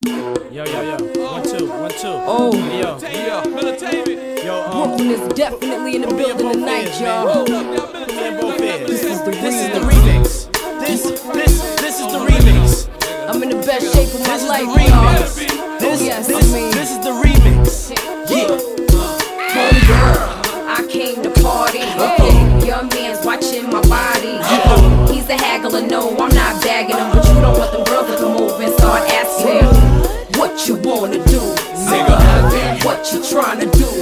Yo, 1, 2, 1, 2. Oh, yo, Brooklyn is definitely in the building tonight, y'all. This is the remix. This is the remix. I'm in the best shape of my life, y'all. This is the remix. Yeah. Homegirl, I came to party. Okay, young man's watching my body. He's a haggler, no, I'm not bagging him, but you don't want them girls to come over and start asking him what you wanna do, nigga. What you trying to do,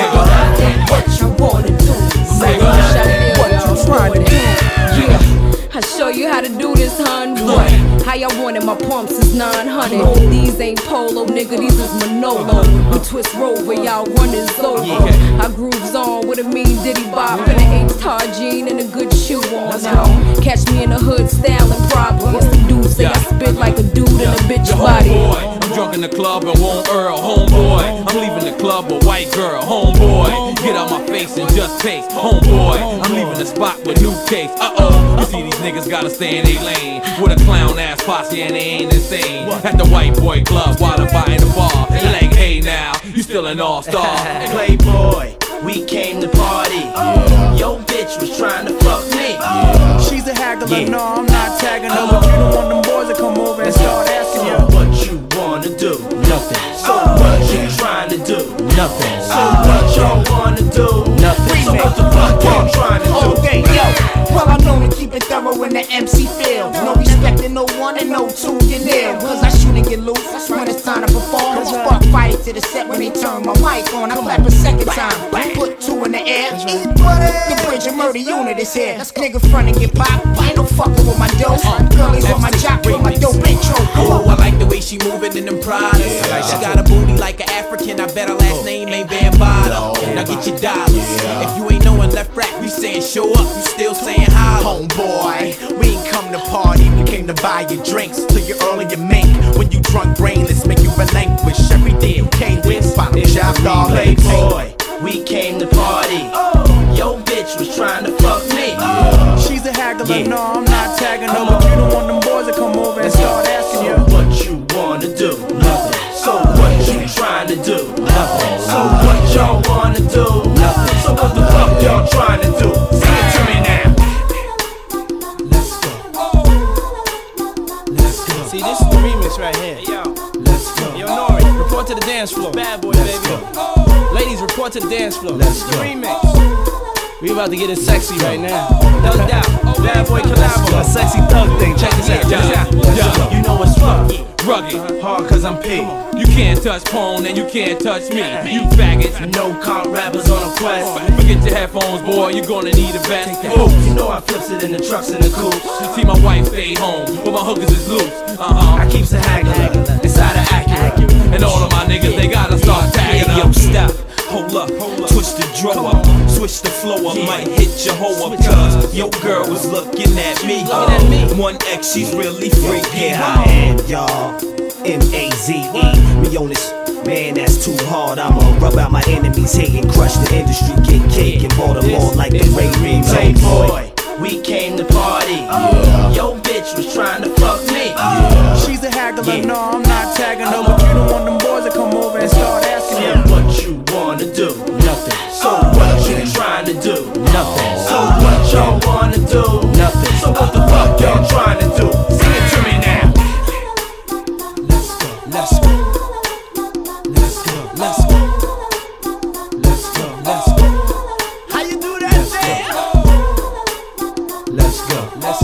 nigga. What you wanna do, nigga. What you trying to do, yeah. I show you how to do this, hun. Boy, how y'all want it? My pumps is 900. These ain't Polo, nigga, these is Manolo. We twist Rover, y'all run is over. I grooves on with a mean Diddy bop and an H-tar jean and a good shoe on. Now, catch me in the hood styling problem. What's the dude say? I spit like a dude in a bitch body. I'm drunk in the club and won't Earl, homeboy. I'm leaving the club with white girl, homeboy. Get out my face and just taste, homeboy. I'm leaving the spot with new case. You see these niggas gotta stay in their lane with a clown ass posse and they ain't insane. At the white boy club while I'm buying the bar. Like, hey now, you still an all-star. Playboy, we came to party. Yo bitch was trying to fuck me. She's a haggler, no, I'm not tagging her, but you don't want them boys to come over and start asking you what you wanna do. Nothing. So what you trying to do? Nothing. So what y'all wanna do? Nothing. So what the fuck y'all trying to do? Okay, yo, well I'm known to keep it thorough in the MC field. No respecting no one and no two get nailed. Cause I shoot and get loose, that's when it's time to perform. Spark fire to the set when they turn my mic on. I clap a second time, put two in the air. The Bridge of Murder unit is here. Nigga front and get popped, ain't no fucking with my dope. Girlies on my jock with my dope intro. Come on. Oh, I like the way she moving in them Pradas. She got a booty like an African. I bet her last name ain't Bambada. Now get your dollars. If you ain't knowing left rap, we saying show up. You still saying holla. Homeboy, we ain't come to party, we came to buy your drinks. Till you early you make. When you drunk brainless, make you relinquish everything. Okay, with bottom job dog. Playboy, we came to party. Yo bitch was trying to fuck me. She's a haggler, no, I'm not tagging her, but you don't want them boys to come over and start asking you what you wanna do. Nothing. So what you trying to do? Nothing. So what y'all wanna do? Nothing. So what the fuck y'all trying to do? Sing it to me now. Let's go. Let's go. See, this is the remix right here. Let's go. Yo, Nori, report to the dance floor. Bad boy, baby. Ladies, report to the dance floor. Let's go. Remix. We about to get it sexy right now. No doubt. Bad boy collabo. A sexy thug thing. Check this out. You know what's rugged, hard cause I'm paid. You can't touch Pone and you can't touch me. You faggots, no comp rappers on a quest. Forget your headphones, boy, you're gonna need a vest. You know I flips it in the trucks and the coupes. You see my wife stay home, but my hookers is loose. I keeps a haggler inside of Acura. And all of my niggas, they gotta start tagging up. Yo, stop, hold up, twist the draw up, switch the flow up, might hit your hoe up. Cause your girl was looking at me. 1X, she's really freaking. I am, y'all. M-A-Z-E. Me on this, man, that's too hard. I'ma rub out my enemies, hating, crush the industry, get cake in Baltimore like the Ray Reeves. Playboy, we came to party. Yo bitch was trying to fuck me. She's a haggler, no, I'm not tagging her, but you don't want them boys to come over and start asking you what you wanna do. Nothing. So what you trying to do? Nothing. So what y'all wanna do? Nothing. So what the fuck y'all trying to do? Sing it to me now. Let's go. Let's go. Let's go. Let's go. Let's go. How you do that, man? Let's go. Let's